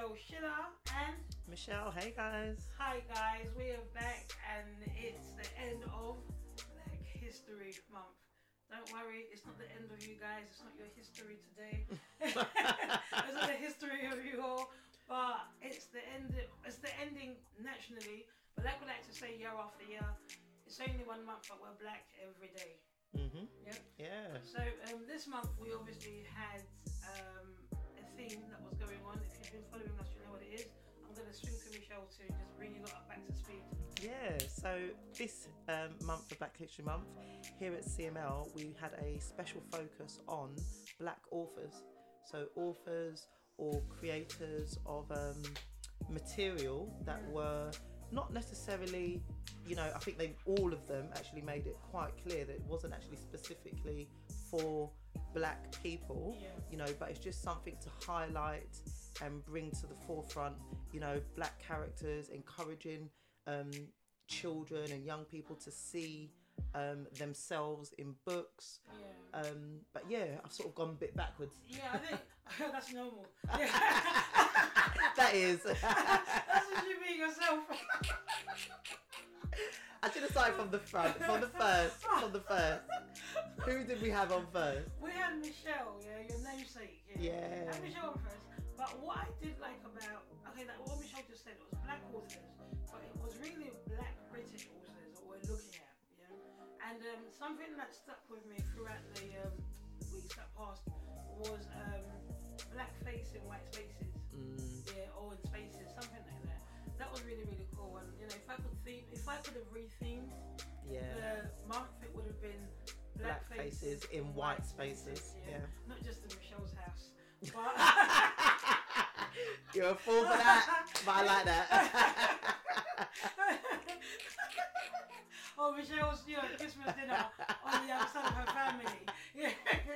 Michelle Schiller and Michelle. Hey guys. hi guys, we are back and it's the end of Black History Month. Don't worry, it's not the end of you guys, it's not your history today. It's not the history of you all, but it's the ending nationally. But like we like to say year after year, it's only 1 month but we're black every day. Mhm. Yep. Yeah. So this month we obviously had a theme that was going on. If you've been following us, you know what it is. I'm going to swing to Michelle to just bring you lot back to speed. Yeah. So this month of Black History Month, here at CML, we had a special focus on Black authors. So authors or creators of material that were not necessarily, I think all of them actually made it quite clear that it wasn't actually specifically for Black people, but it's just something to highlight and bring to the forefront, Black characters, encouraging children and young people to see themselves in books. But yeah, I've sort of gone a bit backwards. Yeah, I think that's normal. That is. That's what you mean yourself. I should have started from the front, from the first. Who did we have on first? We had Michelle, your namesake. Yeah. And Michelle on first. But what I did like about, what Michelle just said, it was Black authors, but it was really Black British authors that we're looking at, And something that stuck with me throughout the weeks that passed was black face in white spaces, or in spaces, something like that. That was really, really cool. And if I could have rethemed the month, it would have been black faces in white spaces. Yeah. Not just in Michelle's house. But you're a fool for that, but I like that. Oh, Michelle's Christmas dinner on the other side of her family. Yeah.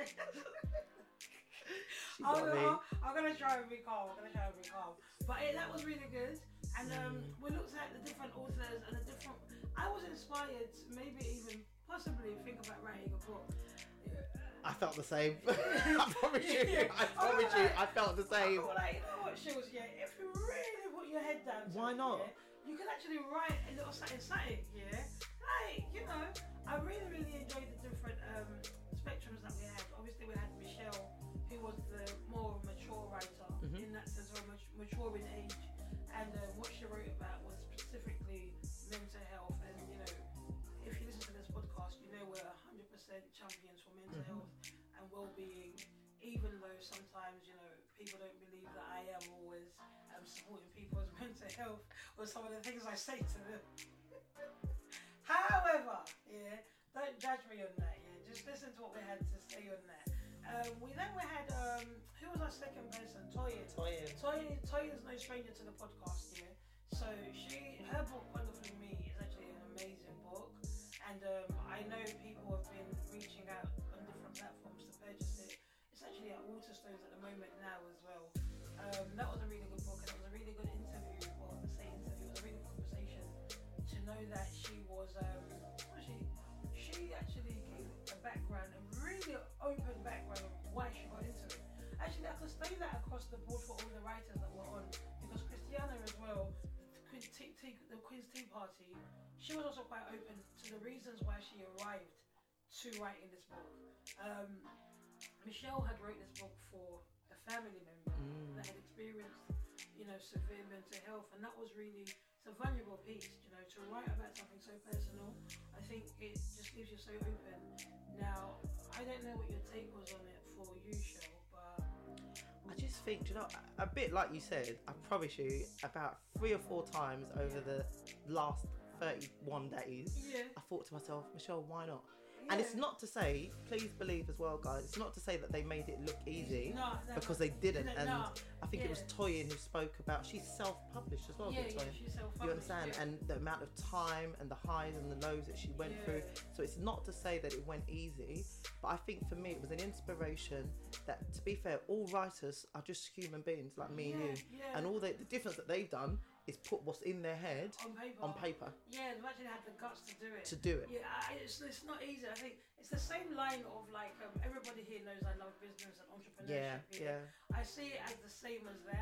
I'm gonna try and be calm. But that was really good. And we looked at the different authors and I was inspired to maybe even possibly think about writing a book. I felt the same. I promise you. I felt the same. Like, you know what, Shills, if you really put your head down to why not? You can actually write a little something, Like, I really, really enjoyed the different spectrums that we had. Obviously, we had Michelle, who was the more mature writer in that sense, or mature in age. And what she wrote about was specifically mental health. And, if you listen to this podcast, we're 100% champions for mental health and well-being, even though sometimes, people don't believe that I am always supporting people's mental health or some of the things I say to them. However, don't judge me on that, just listen to what we had to say on that. We had, who was our second person? Toyin. Toyin's no stranger to the podcast, So her book, Wonderfully Me, is actually an amazing book. And I know people have been reaching out on different platforms to purchase it. It's actually at Waterstones at the moment now as well. That was a really good book, and it was a really good interview. Well, I say interview, it was a really good conversation to know that she was, she actually gave a background, a really open background of why she got into it. Actually, I could say that across the board for all the writers that were on, because Christiana as well, the Queen's Tea Party, she was also quite open to the reasons why she arrived to writing this book. Michelle had wrote this book for a family member that had experienced, severe mental health, and that was really, it's a vulnerable piece, to write about something so personal. I think it just leaves you so open. Now, I don't know what your take was on it for you, Shell, but I just think, a bit like you said, I promise you, about 3 or 4 times over the last 31 days, I thought to myself, Michelle, why not? And it's not to say, please believe as well, guys, it's not to say that they made it look easy, because they didn't. I think it was Toyin who spoke about, she's self-published as well, Toyin? She's self-published. You understand? And the amount of time and the highs and the lows that she went through. So it's not to say that it went easy, but I think for me it was an inspiration that, to be fair, all writers are just human beings like me and you. And all the difference that they've done is put what's in their head on paper. Yeah, they've actually had the guts to do it. Yeah, it's not easy. I think it's the same line of like, everybody here knows I love business and entrepreneurship. I see it as the same as that.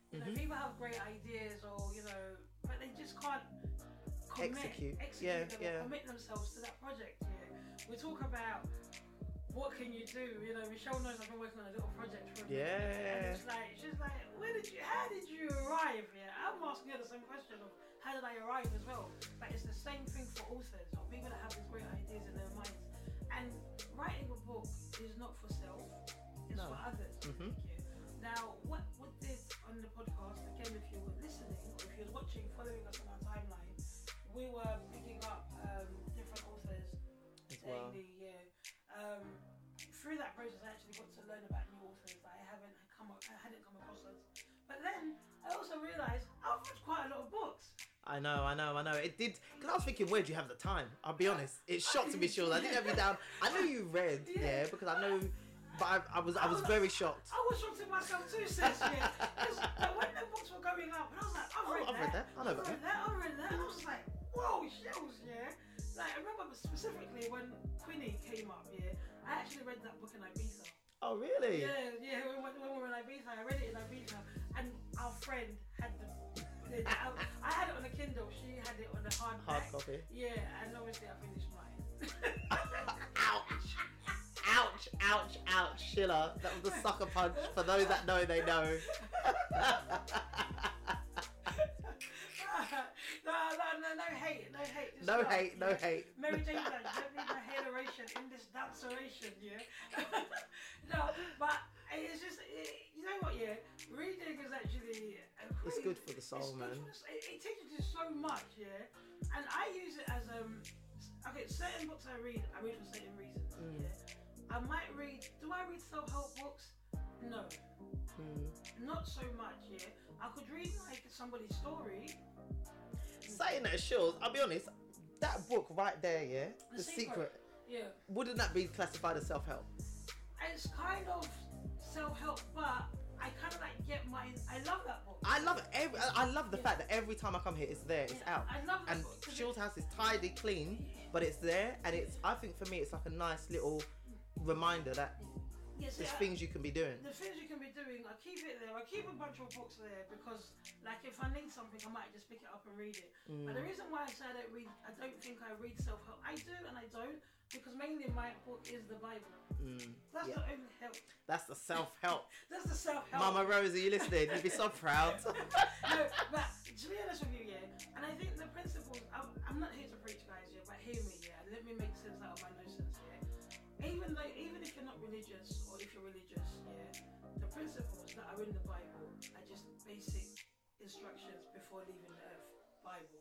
You know, people have great ideas, or but they just can't execute them or commit themselves to that project. Yeah, we talk about what can you do. Michelle knows I've been working on a little project for a bit, and it's like she's like, how did you arrive? Yeah, I'm asking her the same question of how did I arrive as well. But it's the same thing for authors or people that have these great ideas in their minds. And writing a book is not for self; it's for others. Mm-hmm. Now, what did on the podcast, again, if you were listening or if you were watching, following us on our timeline, we were picking up different authors daily. Yeah. Through that process, I actually got to learn about new authors that I hadn't come across us. But then I also realised I've read quite a lot of books. I know. It did, because I was thinking, where do you have the time? I'll be honest. It shocked me, Sean. I didn't have you down. I knew you read, because I know, but I was very shocked. I was shocked in myself too, sis. Yeah. But when the books were going up, and I was like, I've read that. I read that. And I was like, whoa, shells, yeah. Like, I remember specifically when Quinny came up, yeah. I actually read that book in Ibiza. Oh, really? Yeah. When we were in Ibiza, I read it in Ibiza, and our friend had I had it on a Kindle. She had it on a hard copy. Yeah, and obviously I finished mine. Ouch, Sheila. That was a sucker punch. For those that know, they know. No hate. No hate. Mary Jane, don't need no hateration in this danceration, yeah. No, but it's just, you know what, yeah. Reading is actually it's good for the soul, man. It teaches you so much, yeah. And I use it as certain books I read for certain reasons. Yeah. I might read. Do I read self-help books? No. Not so much. Yeah. I could read like somebody's story. Saying that, sure. I'll be honest. That book right there, yeah, The Secret. Yeah. Wouldn't that be classified as self-help? It's kind of self-help, but I kind of like get mine. I love that book. I love it. I love the fact that every time I come here, it's there. It's out. I love that book. And Shield's house is tidy, clean, but it's there, and it's. I think for me, it's like a nice little reminder that there's things you can be doing. The things you can be doing, I keep it there. I keep a bunch of books there because, like, if I need something, I might just pick it up and read it. But the reason why I say I don't think I read self-help. I do and I don't, because mainly my book is the Bible. That's the only help. That's the self-help. That's the self-help. Mama Rosie, you listening? You'd be so proud. No, but to be honest with you, and I think the principles. I'm not here to preach, guys, but hear me, and let me make sense out of my no sense, Even if you're not religious, or if you're religious, the principles that are in the Bible are just basic instructions before leaving the earth. Bible,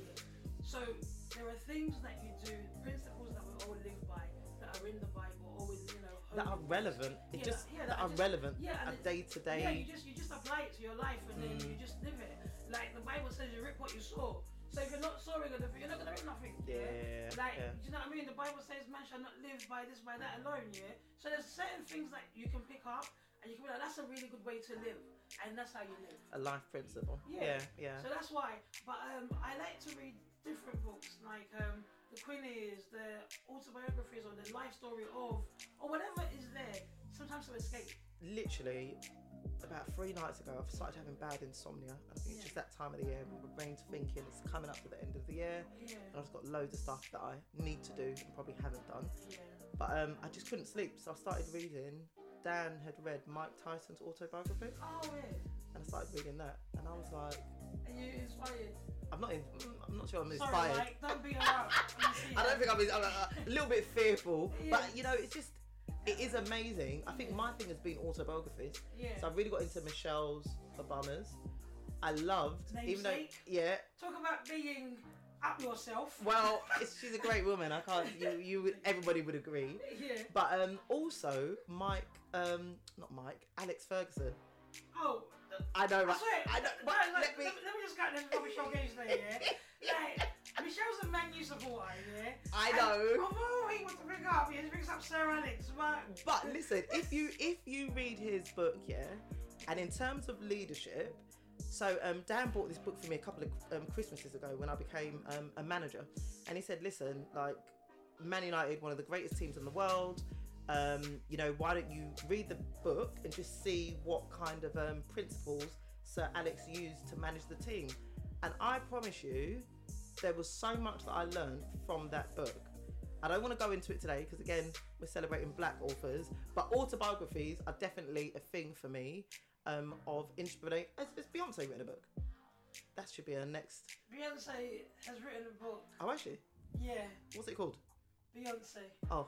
So there are things that you do, principles that we all live by, that are in the Bible, always, that are relevant. That are relevant. Day to day. Yeah, you just apply it to your life, and then you just live it. Like the Bible says, you reap what you sow. So if you're not sowing anything, you're not gonna reap nothing. Do you know what I mean? The Bible says, man shall not live by this, by that alone. Yeah. So there's certain things that you can pick up, and you can be like, that's a really good way to live, and that's how you live. A life principle. Yeah. So that's why. But I like to read different books, like the Quinnies, the autobiographies, or the life story of, or whatever is there. Sometimes to escape. Literally, about 3 nights ago, I've started having bad insomnia. I think it's just that time of the year. My brain's thinking it's coming up to the end of the year, and I've just got loads of stuff that I need to do and probably haven't done. But I just couldn't sleep, so I started reading. Dan had read Mike Tyson's autobiography. Oh yeah. And I started reading that, and I was like. And you inspired? I'm not sure I'm inspired. Sorry, Mike, don't be around. I don't think I'm a little bit fearful, but it's just. It is amazing. I think my thing has been autobiographies. So I've really got into Michelle's Obama's. I loved, Namesake. Even though, talk about being up yourself. Well, she's a great woman. I can't. Everybody would agree. But also Alex Ferguson. Oh. I know. I know. Let me just get this Michelle Gage there. Like, Michelle's a Man U supporter, I know. Although he wants to bring up, he brings up Sir Alex, but listen, if you read his book, and in terms of leadership, so Dan bought this book for me a couple of Christmases ago when I became a manager, and he said, listen, like Man United, one of the greatest teams in the world. Why don't you read the book and just see what kind of principles Sir Alex used to manage the team. And I promise you, there was so much that I learned from that book. I don't want to go into it today because, again, we're celebrating black authors, but autobiographies are definitely a thing for me of inspiration. Has Beyonce written a book? That should be her next. Beyonce has written a book. Oh, has she? Yeah. What's it called? Beyonce. Oh.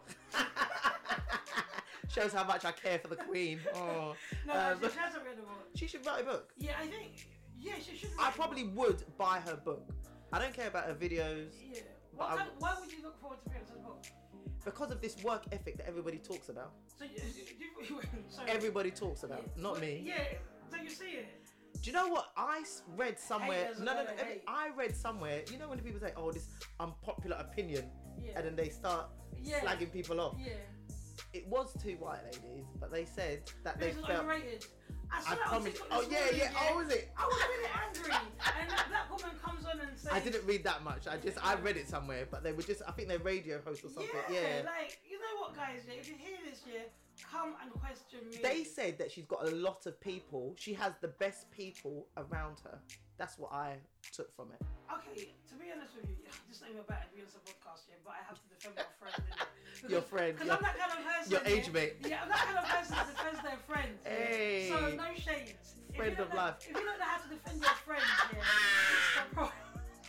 Shows how much I care for the Queen. Oh. No, she hasn't written a book. She should write a book. Yeah, I think. Yeah, she should. I probably would buy her book. I don't care about her videos. Yeah. Why would you look forward to Beyonce's book? Because of this work ethic that everybody talks about. So sorry. Everybody talks about, not me. Yeah. So you see it. Do you know what I read somewhere? Haters No. I read somewhere. You know when people say, "Oh, this unpopular opinion," Yeah. and then they start slagging people off. Yeah. It was two white ladies, but they said that This they is felt. overrated. I promise. Oh yeah. Oh, was it? I was really angry, and that black woman comes on and says. I didn't read that much. I read it somewhere, but they were just. I think they're radio hosts or something. Yeah. Like, you know what, guys? Yeah, if you hear this, come and question me. They said that she's got a lot of people. She has the best people around her. That's what I took from it. Okay, to be honest with you, this ain't about a Beyonce podcast, but I have to defend my friend. Your friend. Because I'm that kind of person. Your age mate. Yeah, I'm that kind of person that defends their friends. Hey. So no shades. Friend of life. If you don't know how to defend your friends, it's the problem.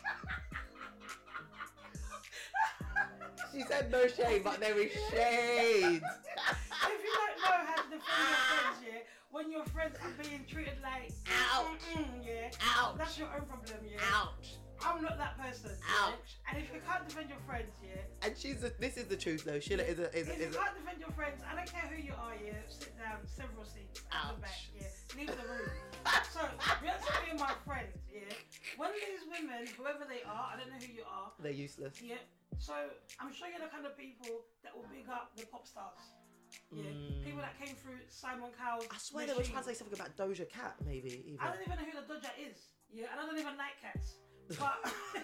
She said no shade, but there is shade. If you don't know how to defend your friends, when your friends are being treated like ouch, ouch, that's your own problem, ouch. I'm not that person. Ouch. And if you can't defend your friends, and this is the truth though. Sheila is if you can't defend your friends, I don't care who you are, sit down, several seats at the back, leave the room. So Beyonce being my friend, when these women, whoever they are, I don't know who you are, they're useless. Yeah. So I'm sure you're the kind of people that will big up the pop stars. Yeah. People that came through Simon Cowell's. I swear they were trying to say something about Doja Cat, maybe. Even. I don't even know who the Doja is. Yeah, and I don't even like cats. But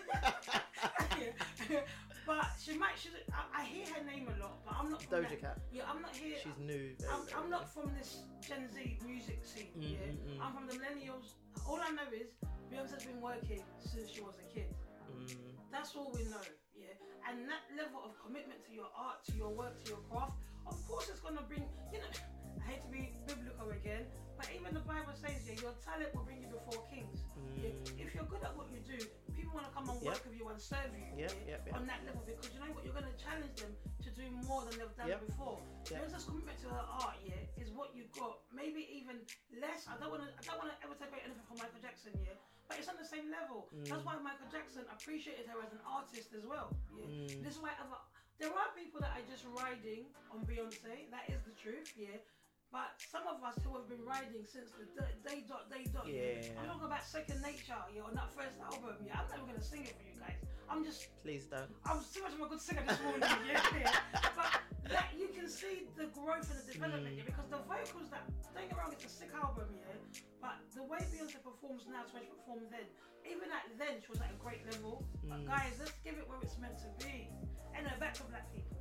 but I hear her name a lot, but I'm not from Doja Cat. Yeah, I'm not here. She's new. I'm not from this Gen Z music scene. I'm from the millennials. All I know is Beyonce's been working since she was a kid. That's all we know. And that level of commitment to your art, to your work, to your craft, of course it's gonna bring. I hate to be biblical again, but even the Bible says, your talent will bring you before kings. If you're good at what you do, people want to come and work with you and serve you on that level, because you know what, you're going to challenge them to do more than they've done before. Beyonce's commitment to her art, is what you've got. Maybe even less. I don't want to ever take away anything from Michael Jackson, but it's on the same level. That's why Michael Jackson appreciated her as an artist as well. This is why there are people that are just riding on Beyonce. That is the truth. But some of us who have been riding since the day dot. I'm talking about Second Nature, on that first album. I'm not even gonna sing it for you guys. I'm just. Please don't. I was too much of a good singer this morning. But that you can see the growth and the development, because the vocals that, don't get me wrong, it's a sick album, but the way Beyonce performs now to where she performed then, even at then she was at a great level. But guys, let's give it where it's meant to be. And back to black people.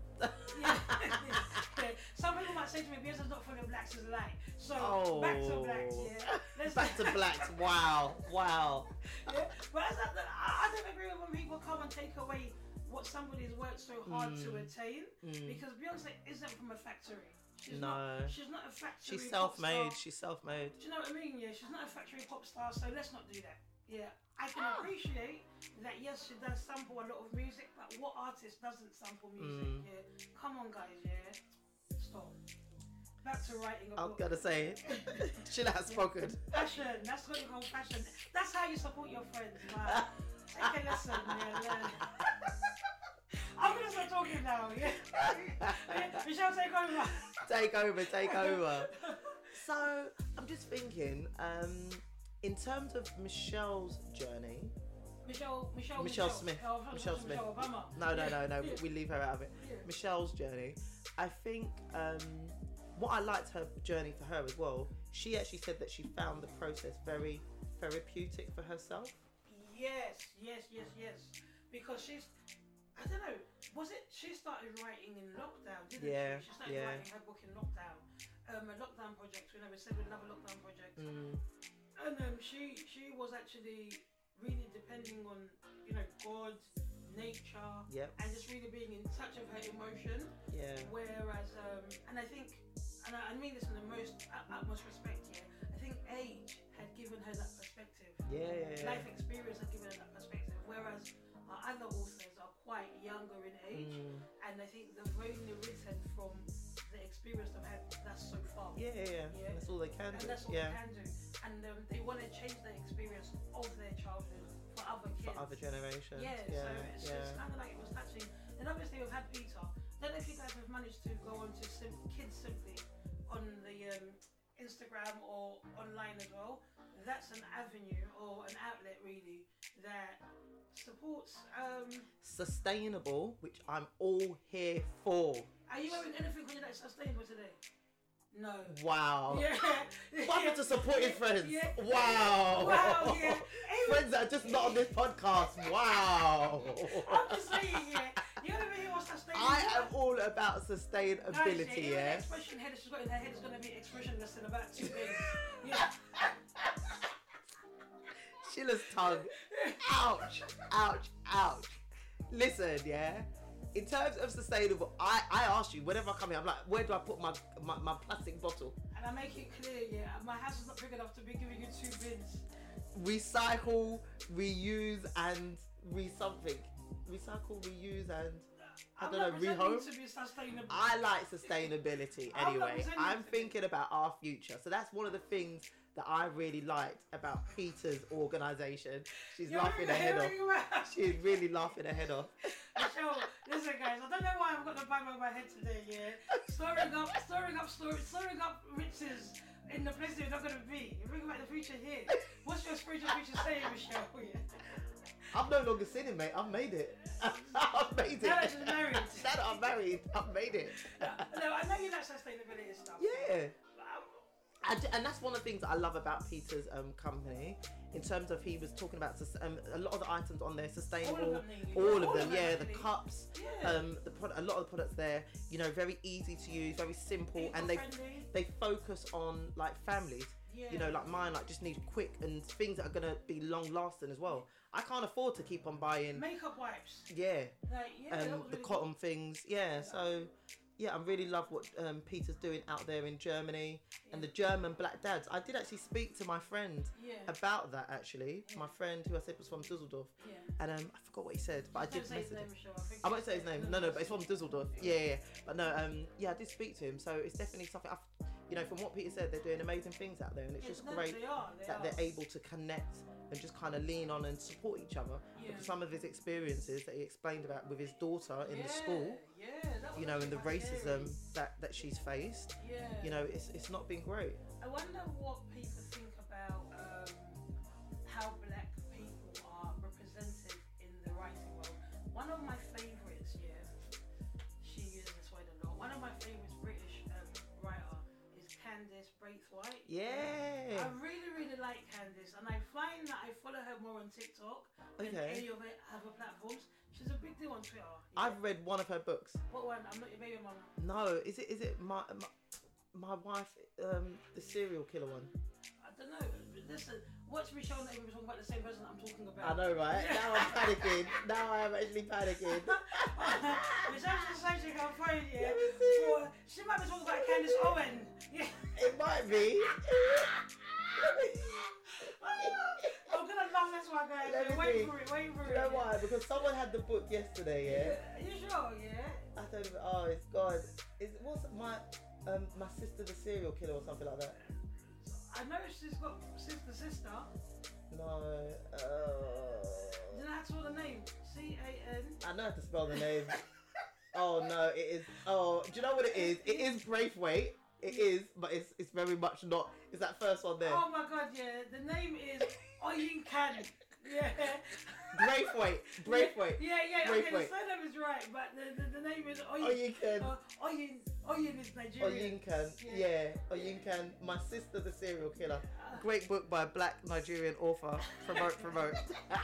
Some people might say to me, Beyonce's not for the blacks, is light. So back to blacks, Let's back to blacks. Wow. But I don't agree with when people come and take away what somebody's worked so hard to attain, because Beyonce isn't from a factory. She's not a factory. She's self-made. She's self-made. Do you know what I mean? She's not a factory pop star, so let's not do that. I can appreciate that. Yes, she does sample a lot of music, but what artist doesn't sample music? Come on, guys. Stop. Back to writing a book. I'm gonna say it. Sheila has spoken. Passion. That's what you call passion. That's how you support your friends, man. Take a lesson, learn. I'm gonna start talking now. Michelle, take over. So I'm just thinking, in terms of Michelle's journey. Michelle Smith. Michelle Smith. Michelle Obama. No. We leave her out of it. Michelle's journey. I think what I liked her journey for her as well. She actually said that she found the process very therapeutic for herself. Yes. Because I don't know, was it, she started writing in lockdown, didn't she? She started writing her book in lockdown. A lockdown project, we said we love a lockdown project. And she was actually really depending on, you know, God, nature, and just really being in touch with her emotion. Yeah. Whereas, and I think, and I mean this in the most utmost respect here, I think age had given her that perspective. Yeah. Life experience had given her that perspective. Whereas our other authors are quite younger in age, and I think they've only written from the experience they've had. That's so far. Yeah. That's all they can do. And that's all they can do. And they want to change the experience of their childhood for other kids. For other generations. So it's kind of like it was touching. And obviously we've had Peter. I don't know if you guys have managed to go on to Kids Simply on the Instagram or online as well. That's an avenue or an outlet really that supports sustainable, which I'm all here for. Are you wearing anything on you that's sustainable today? No. Wow. Yeah. What happened to supporting friends? Yeah. Wow. Wow, yeah. Friends that are just not on this podcast. Wow. I'm just saying, you want to hear what's sustainable? I am all about sustainability, Guys, the expression head she's got in her head is going to be expressionless in about 2 days. Yeah. Sheila's tongue. Ouch. Ouch. Ouch. Listen, in terms of sustainable, I ask you, whenever I come here, I'm like, where do I put my plastic bottle? And I make it clear, my house is not big enough to be giving you 2 bins. Recycle, reuse, and something. Recycle, reuse, and rehome. To be sustainable. I like sustainability anyway. I'm thinking about our future. So that's one of the things that I really liked about Peter's organisation. She's laughing her head off. She's really laughing her head off. Michelle, listen guys, I don't know why I've got the bang on my head today, storing up riches in the place they're not going to be. You think about the future here. What's your spiritual future saying, Michelle? I'm no longer sinning, mate. I've made it. I've made it. Now that she's married. Now that I'm married, I've made it. No, I know you like sustainability and stuff. Yeah. And that's one of the things that I love about Peter's company, in terms of he was talking about a lot of the items on there sustainable. All of them, the cups, the product, a lot of the products there, you know, very easy to use, very simple, and they focus on like families. You know, like mine, like just need quick and things that are gonna be long lasting as well. I can't afford to keep on buying makeup wipes. The cotton things. So. Yeah, I really love what Peter's doing out there in Germany and the German black dads. I did actually speak to my friend about that actually. My friend who I said was from Dusseldorf. And I forgot what he said, but I did message him. I won't say his name. No, but it's from Dusseldorf. Yeah. But no, I did speak to him. So it's definitely something from what Peter said, they're doing amazing things out there, and it's just great that they're able to connect and just kind of lean on and support each other. Because some of his experiences that he explained about with his daughter in the school, you know, and the racism that she's faced, you know, it's not been great. I wonder what people think about how black people are represented in the writing world. One of my favourites, she uses this word a lot. One of my favourites British writer is Candice Braithwaite. I really, really like Candice, and I find that I follow her more on TikTok than any of her other platforms. She's a big deal on Twitter. I've read one of her books. What one? I'm Not Your Baby Mama. No, is it my wife, the serial killer one? I don't know. Listen, watch Michelle and Amy talking about the same person I'm talking about. I know, right? Now I'm panicking. Now I am actually panicking. Michelle just said she can't find you. She might be talking about Candice Owen. It might be. I'm gonna love this one, guys. Wait for it. You know why? Because someone had the book yesterday, Are you sure? I don't know. Oh, it's God. What's my sister the serial killer or something like that? I know she's got sister. No. Do you know how to spell the name? C-A-N. I know how to spell the name. Oh no, it is. Oh, do you know what it is? It is Braithwaite. It is, but it's very much not. It's that first one there. Oh my God, the name is Oyin Khan. Braithwaite. Yeah. Okay, the surname is right, but the name is Oyin Khan. Oyin is Nigerian. Oyin Khan. Oyin Khan. My Sister the Serial Killer. Great book by a black Nigerian author. Promote.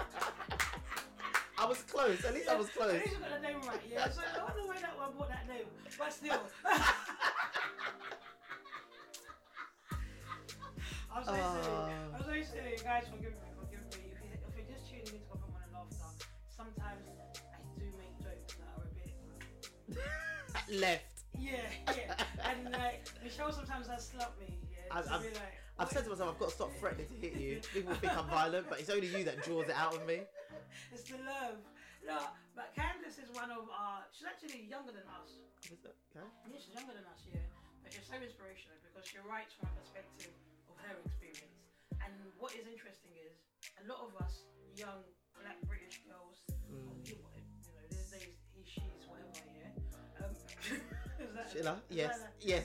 I was close. At least I was close. At least you got the name right. So I wonder where that one bought that name, but still. I was so basically, guys, forgive me. If you're just tuning into Coffee Morning Laughter, sometimes I do make jokes that are a bit left. Yeah, and like Michelle sometimes has slapped me. Yeah, I've said to myself, I've got to stop threatening to hit you. People think I'm violent, but it's only you that draws it out of me. It's the love. No, but Candice is one of she's actually younger than us. Is that okay? Yeah, she's younger than us, yeah. But she's so inspirational because she writes from a perspective of her experience. And what is interesting is a lot of us young black British girls, these days he, she's, whatever, yeah. Sheila? Yes.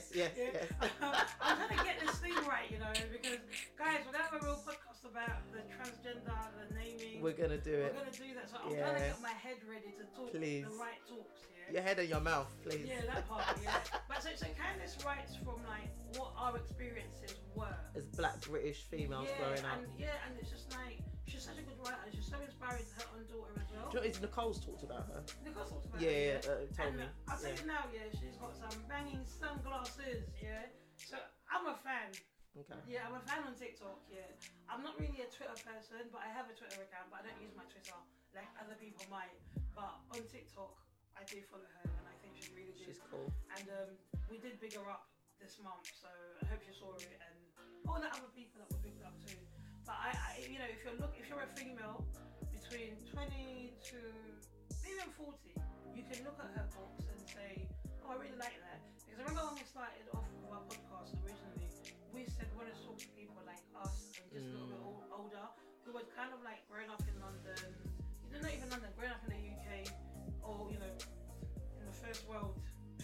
I'm trying to get this thing right, because guys, we're gonna have a real podcast about the transgender, the naming. We're gonna do it. We're gonna do that. So I'm trying to get my head ready to talk the right talks. Your head and your mouth, please. Yeah, that part. Yeah. But so Candice writes from like what our experiences were as black British females growing up. And it's just like she's such a good writer. She's so inspiring to her own daughter as well. Do you know, Nicole's talked about her. Nicole's talked about her. Told me. I'll tell you now, she's got some banging sunglasses. Yeah. So I'm a fan. Okay. Yeah, I'm a fan on TikTok. Yeah. I'm not really a Twitter person, but I have a Twitter account, but I don't use my Twitter like other people might. But on TikTok, I do follow her, and I think she's really good. She's cool. And we did big her up this month, so I hope you saw it, and all the other people that were bigged up too. But if you're a female between 20 to even 40, you can look at her books and say, oh, I really like that. Because I remember when we started off with our podcast originally, we said we want to talk to people like us and just a little bit older, who were kind of like growing up in London, not even London, growing up in the UK, or in the first world.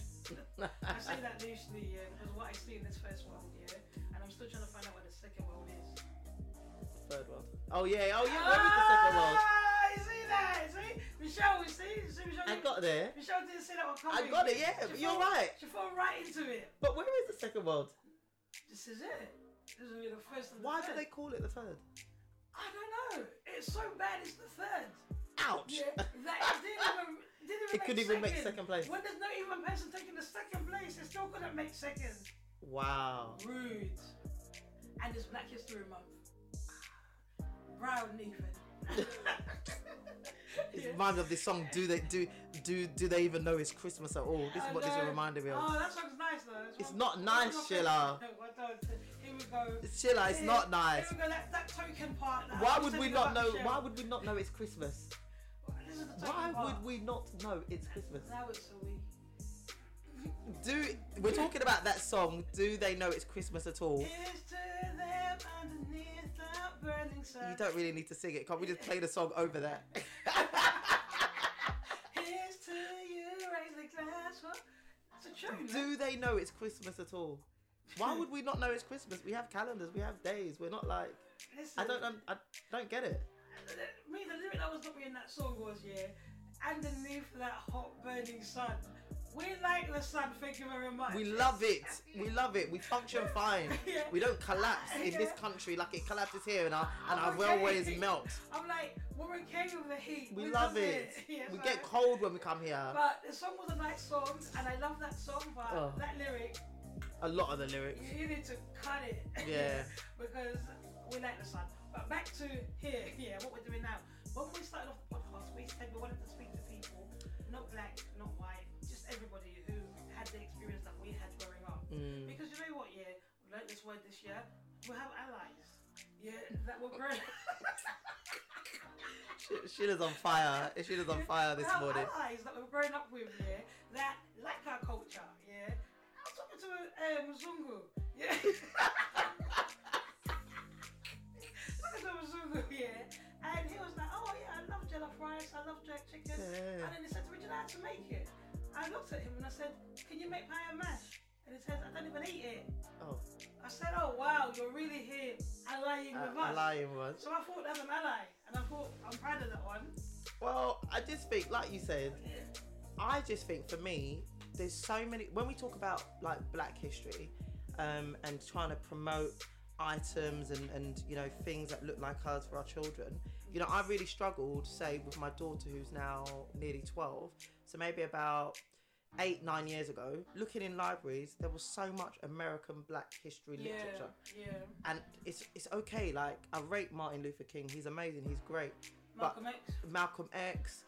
I say that loosely, because what I see in this first world, and I'm still trying to find out what the second world is. Third world. Oh yeah, where is the second world? You see that? See? Michelle, Michelle, I got there. Michelle didn't see that one coming. I got it, you're right. She fell right into it. But where is the second world? This is it. This is the first and the Why third. do they call it the third? I don't know. It's so bad it's the third. Ouch! Yeah, that it couldn't even make second place. When there's not even a person taking the second place, it still couldn't make second. Wow. Rude. And it's Black History Month. Brown even. It reminds me of this song. Do they even know it's Christmas at all? This is what this reminded me of. Oh, that song's nice though. It's not nice, Sheila. Here we go. Sheila, it's not nice. Here we go. That token part. Why would we not know? Why would we not know it's Christmas? Why would we not know it's Christmas? Now it's so weak. We're talking about that song. Do they know it's Christmas at all? Here's to them underneath that burning sun. You don't really need to sing it. Can't we just play the song over that? Here's to you, raise the glass. It's a tune. Do they know it's Christmas at all? Why would we not know it's Christmas? We have calendars. We have days. We're not like. Listen, I don't get it. The lyric that was not in that song was underneath that hot burning sun. We like the sun, thank you very much. We love it. We function fine. We don't collapse in this country like it collapses here and our railways melt. I'm like, we're okay with the heat. We love it. We get cold when we come here. But the song was a nice song and I love that song, but that lyric. A lot of the lyrics. You need to cut it. Yeah. Because we like the sun. But back to here, what we're doing now. When we started off the podcast, we said we wanted to speak to people, not black, not white, just everybody who had the experience that we had growing up. Because you know what, we learned this word this year. We have allies. That were growing. Sheila's on fire. Sheila's on fire this morning. Allies that we're growing up with, that like our culture, I was talking to Mzungu, and he was like, oh yeah, I love jollof rice, I love jerk chicken, and then he said to me, do you know how to make it? I looked at him and I said, can you make pie and mash? And he says, I don't even eat it. Oh. I said, oh wow, you're really here allying with us. Allying with us. So I thought that's an ally, and I thought I'm proud of that one. Well, I just think, like you said, I just think for me, there's so many, when we talk about like black history and trying to promote items and things that look like us for our children, I really struggled, say, with my daughter who's now nearly 12, so maybe about 8-9 years ago, looking in libraries, there was so much American Black history literature. Yeah. And it's okay. Like, I rate Martin Luther King. He's amazing. He's great. Malcolm X.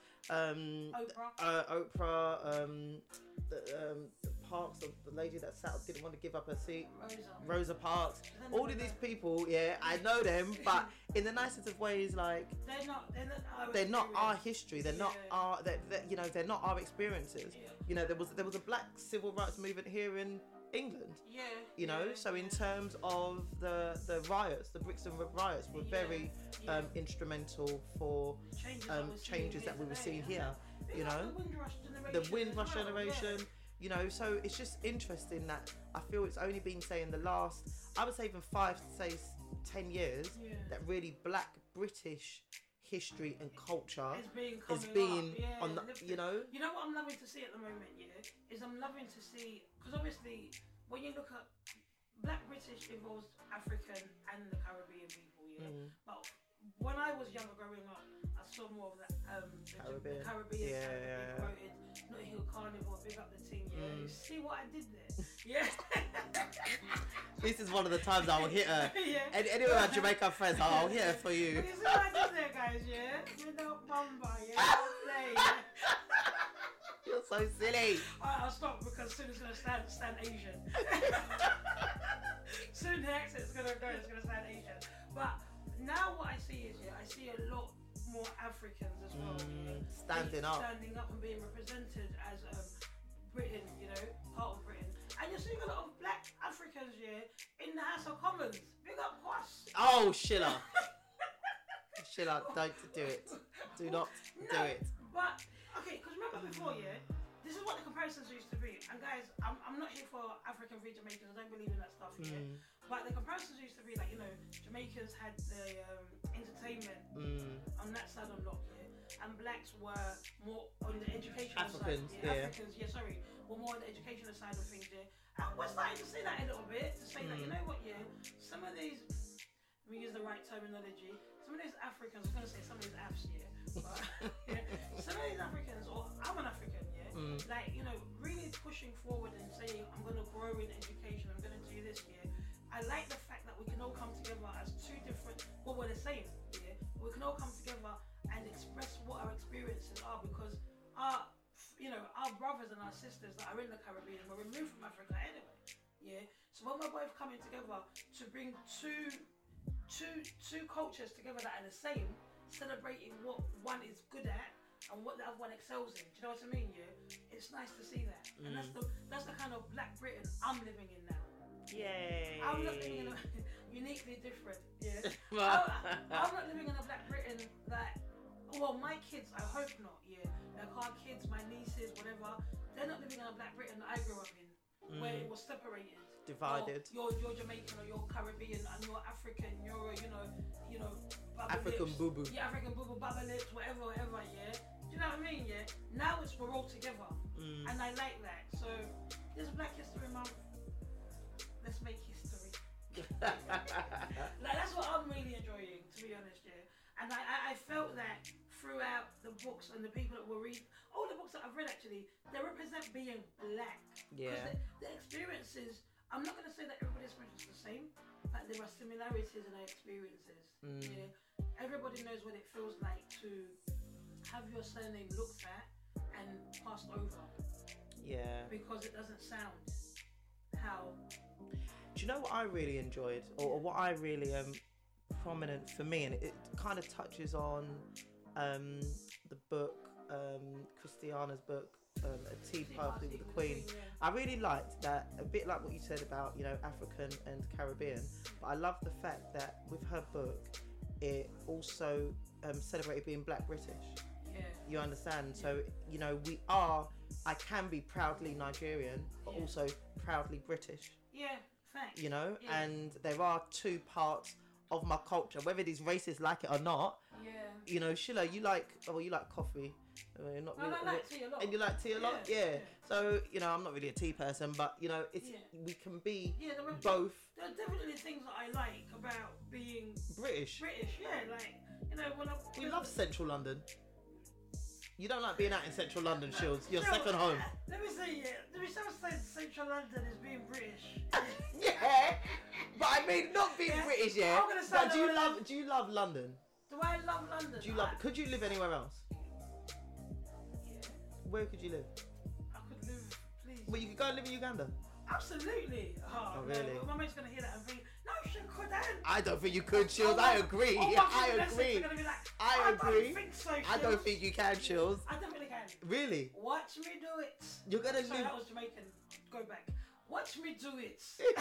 Oprah. The Parks, the lady that didn't want to give up her seat. Rosa Parks. All of these people, yeah, I know them, but in the nicest of ways, like they're not our history. They're not our. They're not our experiences. Yeah. You know, there was a Black civil rights movement here in England. Yeah. You know, so in terms of the riots, the Brixton riots were very instrumental for changes that we were seeing here. You know, the Windrush generation. You know, so it's just interesting that I feel it's only been, say, in the last, I would say even 10 years, that really Black British history and culture is being on the, you know. You know what I'm loving to see at the moment, is I'm loving to see, because obviously when you look at Black British involves African and the Caribbean people, but when I was younger growing up, I saw more of the Caribbean side of being promoted. Notting Hill Carnival, big up the team. You see what I did there? Yeah. This is one of the times I will hit her. Anyway, my Jamaican friends, I'll hit her for you. You see what I did there, guys? Without Bamba, play. You're so silly. Alright, I'll stop because soon it's gonna stand Asian. Soon the accent's gonna go. It's gonna stand Asian. But now what I see is I see a lot more Africans as well. Standing up and being represented as Britain, part of Britain. And you're seeing a lot of Black Africans in the House of Commons. Big up Kwass. Oh, Sheila. Sheila, don't do it. Do not do it. But, okay, because remember before, this is what the comparisons used to be. And guys, I'm not here for African free Jamaicans. I don't believe in that stuff, But the comparisons used to be like, Jamaicans had the entertainment on that side of lock, and Blacks were more on the educational side. Africans, were more on the educational side of things, And we're starting to see that a little bit, to say that, you know what, some of these, we use the right terminology, some of these Africans, I was going to say some of these Afs, but some of these Africans, or I'm an African, like, really pushing forward and saying, I'm going to grow in education, I'm going to do this, I like the fact that we can all come together as two different, well, we're the same, we can all come together and express what our experiences are, because our brothers and our sisters that are in the Caribbean were removed from Africa anyway, so when we're both coming together to bring two cultures together that are the same, celebrating what one is good at and what the other one excels in, do you know what I mean? It's nice to see that, and that's the kind of Black Britain I'm living in now. Yay! I'm not living in a uniquely different. I'm not living in a Black Britain that. Well, my kids, I hope not. Like our kids, my nieces, whatever. They're not living in a Black Britain that I grew up in, where it was separated, divided. You're Jamaican or you're Caribbean and you're African. You're African boo boo. Yeah, African boo boo, Baba Lips, whatever. Do you know what I mean? Now we're all together, and I like that. So this Black History Month. Let's make history. Like that's what I'm really enjoying, to be honest, And I felt that throughout the books and the people that were reading, all the books that I've read actually, they represent being Black. Because the experiences, I'm not going to say that everybody's experience is the same, but there are similarities in their experiences. Everybody knows what it feels like to have your surname looked at and passed over. Because it doesn't sound how. Do you know what I really enjoyed, or what I really prominent for me, and it kind of touches on the book, Christiana's book, A Tea Party with the Queen. I really liked that, a bit like what you said about African and Caribbean, but I love the fact that with her book it also celebrated being Black British. You understand? So I can be proudly Nigerian but also proudly British. And there are two parts of my culture, whether these racists like it or not. Sheila, you like coffee. Not really, I like tea a lot. And you like tea a lot? Yeah. So, I'm not really a tea person, but, it's we can be both. There are definitely things that I like about being British. When we love Central London. You don't like being out in central London, Shields. Your second home. Let me say, let me say central London is being British. Yeah, but I mean not being British, yeah. I'm gonna say But do you love London? Do I love London? Do you love? Could you live anywhere else? Yeah. Where could you live? I could live, please. Well, you could go and live in Uganda. Absolutely. Oh, really? No, my mate's gonna hear that and think, no, she couldn't. I don't think you could, Shields. I agree. I agree. I agree. Don't think so, I don't think you can, Shields. I definitely can. Really? Watch me do it. You're gonna Sorry, live. that was Jamaican. Go back. Watch me do it.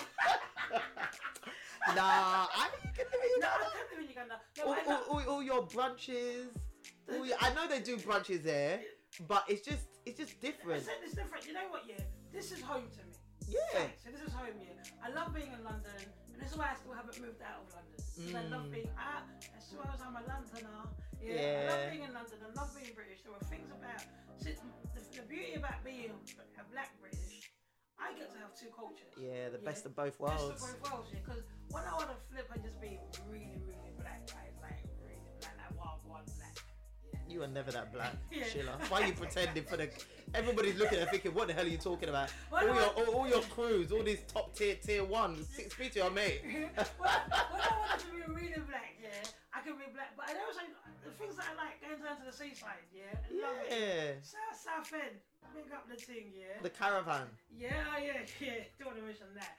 Nah, I think you can live in No, I Uganda. can't live in Uganda. No, All your brunches. I know they do brunches there, but it's just different. It's different. You know what? Yeah, this is home to me. Yeah. So this is home. Yeah, I love being in London, and this is why I still haven't moved out of London. Because I love being out. As well as I'm a Londoner. Yeah. I love being in London. I love being British. There were things about the beauty about being a black British. I get to have two cultures. Yeah, the best of both worlds. Best of both worlds, yeah. Because when I want to flip and just be really, really black, guys, like really black, like wild black. Yeah. You are never that black, Yeah. Sheila. Why are you pretending for the? Everybody's looking at thinking, what the hell are you talking about? Well, All your crews, all these top tier 1, 6 feet to your mate. when I want to be really black, yeah, I can be black. But I also the things that I like going down to the seaside, yeah, love it. South End, big up the thing, yeah. The caravan. Yeah. Don't want to mention that.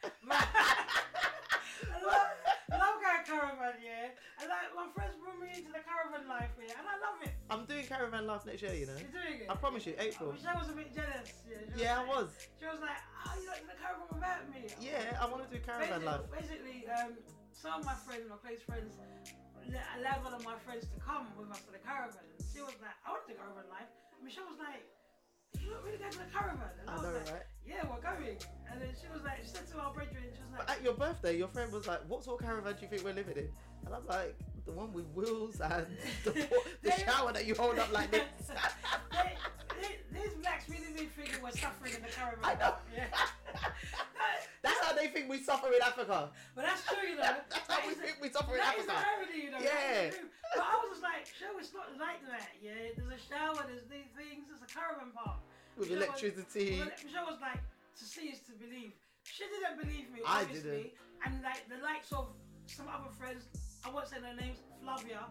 I love going caravan, yeah. And like my friends brought me into the caravan life, yeah, and I love it. I'm doing caravan life next year, you know. You're doing it. I promise you, April. Michelle was a bit jealous. Yeah, I was. She was like, "Oh, you like the caravan without me?" Yeah, I want to do caravan life. Basically, some of my friends, my close friends, allowed one of my friends to come with us to the caravan. And she was like, "I want to do caravan life." And Michelle was like, "You don't really go to the caravan?" And I was know, like, right? "Yeah, we're going." And then she was like, she said to our brethren, she was like, But at your birthday, your friend was like, "What sort of caravan do you think we're living in?" And I'm like, "The one with wheels and the shower that you hold up like this." These blacks really do think we're suffering in the caravan. I know. Yeah. That's how they think we suffer in Africa. But that's true, you know. That's how we think we suffer in That is Africa. the irony, you know. Yeah. But I was just like, show it's not like that, yeah. There's a shower, there's these things, there's a caravan park. With electricity. Michelle was like, to see is to believe. She didn't believe me, I obviously. And like the likes of some other friends, I won't say their names, Flavia.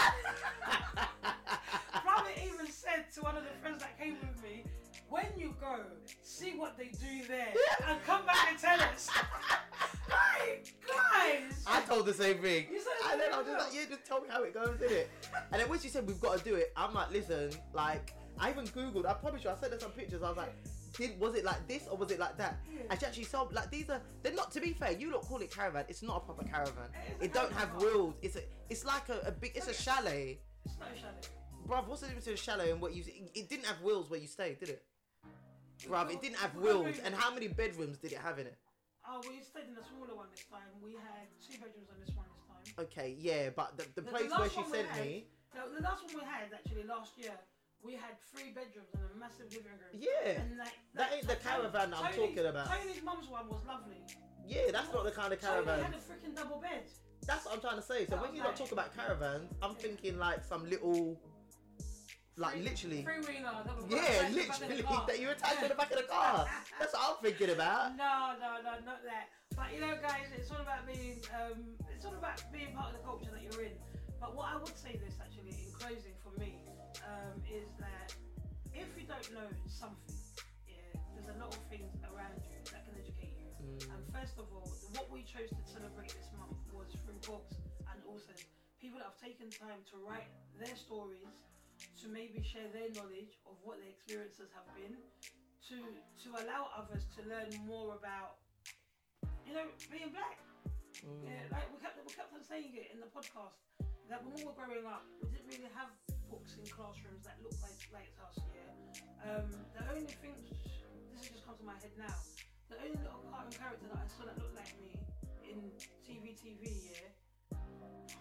Flavia even said to one of the friends that came with me, when you go, see what they do there and come back and tell us. Like, guys! I told the same thing. You said And then I was just like, yeah, just tell me how it goes, innit? And then when she said we've got to do it, I'm like, listen, like, I even Googled, I promise you, I sent her some pictures, I was like, was it like this or was it like that? Yeah. And she actually saw, like, they're not, to be fair, you don't call it caravan, it's not a proper caravan. It is It don't have caravan. wheels, it's like a big, it's a chalet. It's not a chalet. Bruv, what's the difference between a chalet and what you, it didn't have wheels where you stayed, did it? Bruv, it didn't have wheels. And how many bedrooms did it have in it? Oh, we stayed in the smaller one this time. We had 2 bedrooms on this one this time. Okay, yeah, but the place last where she one we sent had- me, The last one we had, actually, last year, we had 3 bedrooms and a massive living room. yeah. And like, That ain't the caravan that I'm talking about. Tony's mum's one was lovely. Yeah, that's not the kind of Tony caravan. had a freaking double bed. That's what I'm trying to say. So That when was you lot like- talk about caravans, I'm thinking like some little, like literally. Three-wheeler. Yeah, literally that you attach to the back of the car. That's what I'm thinking about. No, not that. But you know, guys, it's all about being part of the culture that you're in. But what I would say this actually in closing for me is that if you don't know something, yeah, there's a lot of things around you that can educate you. And first of all, what we chose to celebrate this month was through books and authors, people that have taken time to write their stories, to maybe share their knowledge of what their experiences have been, to allow others to learn more about, you know, being black. Yeah, like we kept on saying it in the podcast that when we were growing up, we didn't really have books in classrooms that looked like us. Yeah, the only thing, this has just come to my head now. The only little cartoon character that I saw that looked like me in TV, yeah. I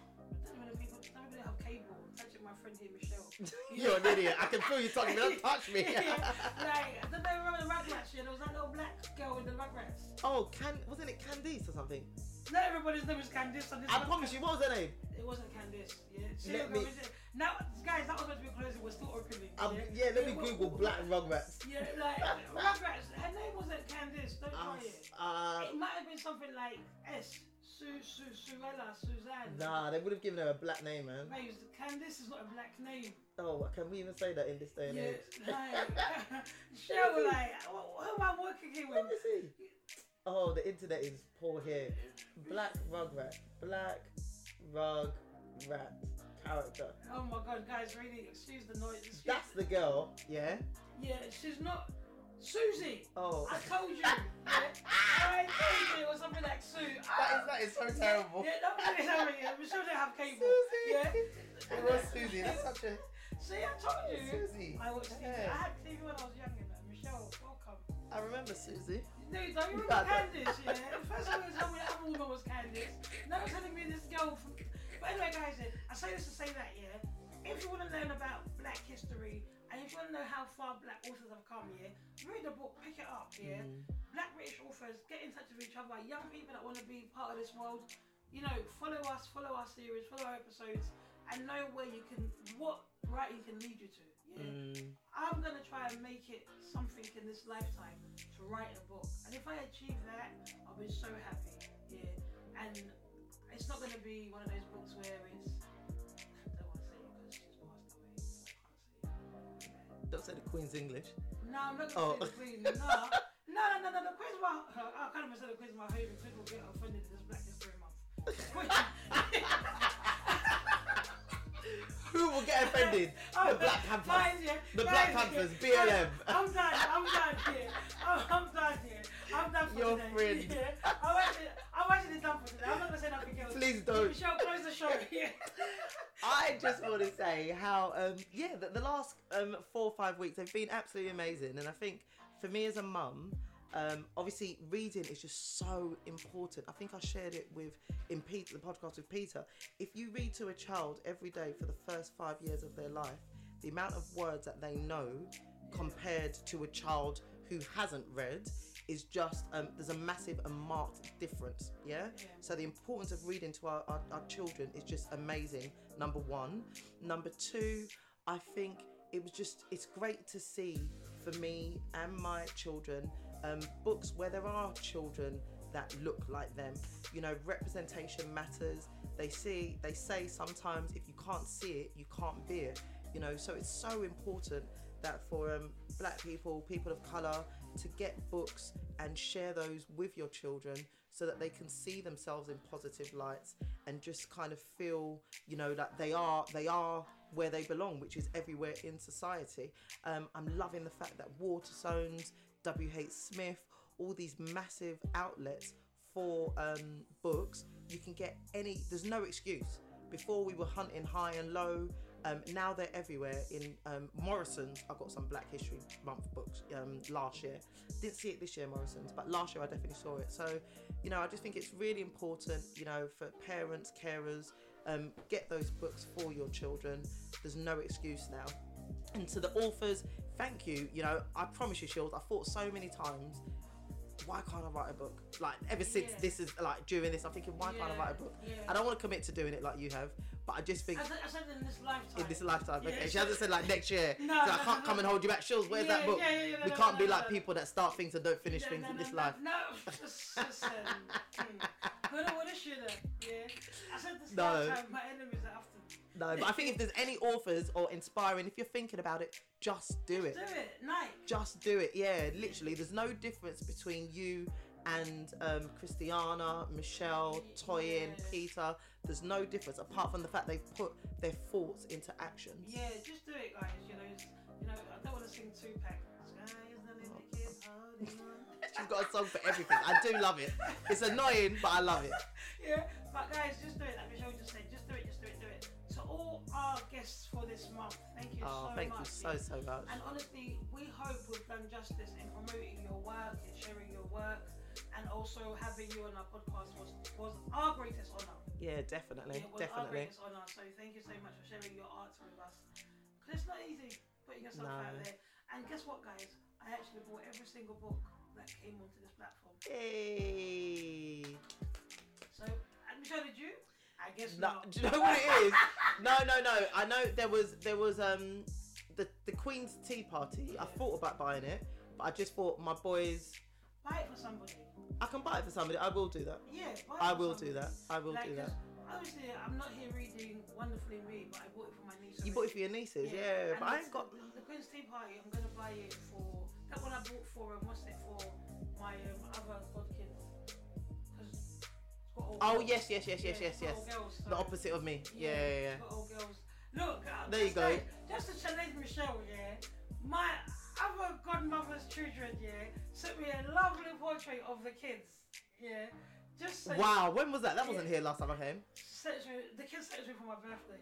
Don't even have cable. I'm touching my friend here, Michelle. You're an idiot. I can feel you talking. Don't touch me. Like, don't they remember the Rugrats? There was that little black girl in the Rugrats. Oh, wasn't it Candice or something? Not everybody's name was Candice. I promise you, what was her name? It wasn't Candice. Yeah. Now, guys, that was meant to be closing. We're still opening. Let me Google Black Rugrats. Yeah, like Rugrats. Her name wasn't Candice. Don't try it. It might have been something like S. Suella, Suzanne. Nah, they would have given her a black name, man. Mate, Candice is not a black name. Oh, can we even say that in this day and age? Who am I working here with? Let me see. Oh, the internet is poor here. Black Rugrat. Black Rugrat character. Oh my god, guys, really, excuse the noise. That's the girl, yeah? Yeah, she's not... Susie! Oh. I told you! I told you it was something like Sue. That is so terrible. Yeah, don't really tell me. Michelle didn't have cable. Susie! Yeah? It was Susie, that's such a... See, I told you. Susie. I watched TV. I had TV when I was younger. Michelle, welcome. I remember Susie. Dude, don't you remember Candice? Yeah. First time you told me that other woman was Candice. Now you're telling me this girl from... But anyway, guys, I say this to say that, yeah. If you want to learn about Black history and if you want to know how far Black authors have come, yeah, read the book, pick it up, yeah. Black British authors, get in touch with each other. Young people that want to be part of this world, you know, follow us, follow our series, follow our episodes, and know where you can, what writing can lead you to. Yeah. I'm gonna try and make it something in this lifetime to write a book, and if I achieve that, I'll be so happy. Yeah, and it's not gonna be one of those books where it's. I don't want to say it because she's passed away. So I can't say it. Don't say the Queen's English. No, I'm not gonna say the Queen. No. The Queen's my. I can't even say the Queen's my favourite. People get offended in this Black History Month. Who will get offended? The Black Panthers. The Black Panthers, BLM. I'm done here. I'm done for Your today. friend. Yeah. I'm actually done for today. I'm not going to say nothing else. Please don't. Michelle, close the show. Yeah. I just want to say how, the last 4 or 5 weeks have been absolutely amazing. And I think for me as a mum, obviously reading is just so important. I think I shared it in Peter, the podcast with Peter. If you read to a child every day for the first 5 years of their life, the amount of words that they know compared to a child who hasn't read is just, there's a massive and marked difference, yeah? So the importance of reading to our children is just amazing, number one. Number two, I think it's great to see for me and my children, books where there are children that look like them. You know, representation matters. They say sometimes if you can't see it, you can't be it. You know, so it's so important that for Black people of colour, to get books and share those with your children so that they can see themselves in positive lights and just kind of feel, you know, that they are where they belong, which is everywhere in society. I'm loving the fact that Waterstones, WH Smith, all these massive outlets for books, you can get there's no excuse. Before we were hunting high and low, now they're everywhere. In Morrison's, I got some Black History Month books last year. Didn't see it this year, Morrison's, but last year I definitely saw it. So, you know, I just think it's really important, you know, for parents, carers, get those books for your children. There's no excuse now. And to the authors, thank you. You know, I promise you, Shields, I thought so many times, why can't I write a book? Like, ever since this is, like, during this, I'm thinking, why can't I write a book? I don't want to commit to doing it like you have, but I just think... I said in this lifetime. In this lifetime, okay. She hasn't said, like, next year. No, so I can't come and hold you back. Shields, where's that book? We can't be like people that start things and don't finish things in this life. No, listen. Coulda, woulda, shoulda. Yeah. I said this lifetime, my enemies are after me. No, but I think if there's any authors or inspiring, if you're thinking about it, just do it. Do it, Nike. Just do it, yeah. Literally, there's no difference between you and Christiana, Michelle, Toyin, Peter. There's no difference apart from the fact they've put their thoughts into action. Yeah, just do it, guys. You know, I don't want to sing Tupac. Sky is the limit, keep holding on. She's got a song for everything. I do love it. It's annoying, but I love it. Yeah, but guys, just do it. Like Michelle just said, just do it. To all our guests for this month, thank you so much. Thank you so much. And honestly, we hope we've done justice in promoting your work, in sharing your work, and also having you on our podcast was our greatest honour. Yeah, definitely, It was our greatest honour. So thank you so much for sharing your art with us. Because it's not easy putting yourself out there. And guess what, guys? I actually bought every single book that came onto this platform. Hey. So, and Michelle, did you? I guess No, not. do you know what it is? No. I know there was the Queen's Tea Party. I thought about buying it, but I just thought my boys. Buy it for somebody. I can buy it for somebody. I will do that. Yeah, I will do that. I will do that. Obviously, I'm not here reading Wonderfully Me, but I bought it for my niece. You bought it for your nieces, yeah. But I ain't got the Queen's Tea Party. I'm gonna buy it for that one I bought for. What's it for? My other godkids. It's got all girls. Yes. Girls, the opposite of me. Yeah. Got all girls. Look, there you go. Just to challenge Michelle, yeah. My other godmother's children, yeah, sent me a lovely portrait of the kids, yeah. Just so wow, when was that? That wasn't here last time I came. The kids sent me for my birthday.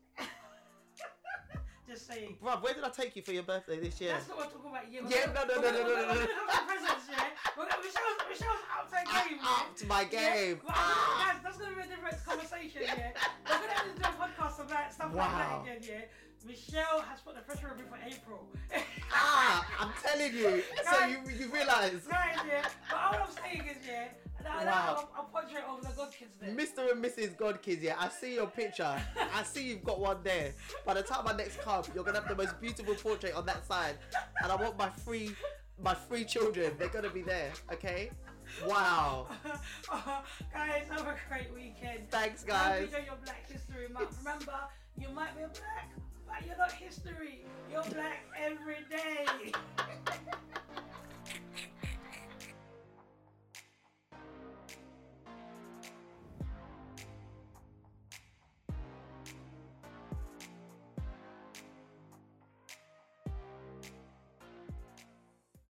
Just saying. Bruv, where did I take you for your birthday this year? That's not what I'm talking about. No. We're gonna have presents, yeah. Michelle's up to her game. Up to my game. Yeah? Guys, that's gonna be a different conversation, yeah. We're gonna have to do a podcast about stuff like that again, yeah. Michelle has put the pressure on me for April. I'm telling you. So you realise. Right, yeah. But all I'm saying is, yeah, I'll portrait over the godkids there. Mr. and Mrs. Godkids, yeah. I see your picture. I see you've got one there. By the time I next come, you're gonna have the most beautiful portrait on that side, and I want my three children. They're gonna be there. Okay. Wow. Guys, have a great weekend. Thanks, guys. Enjoy your Black History Month. Remember, you might be black, but you're not history. You're black every day.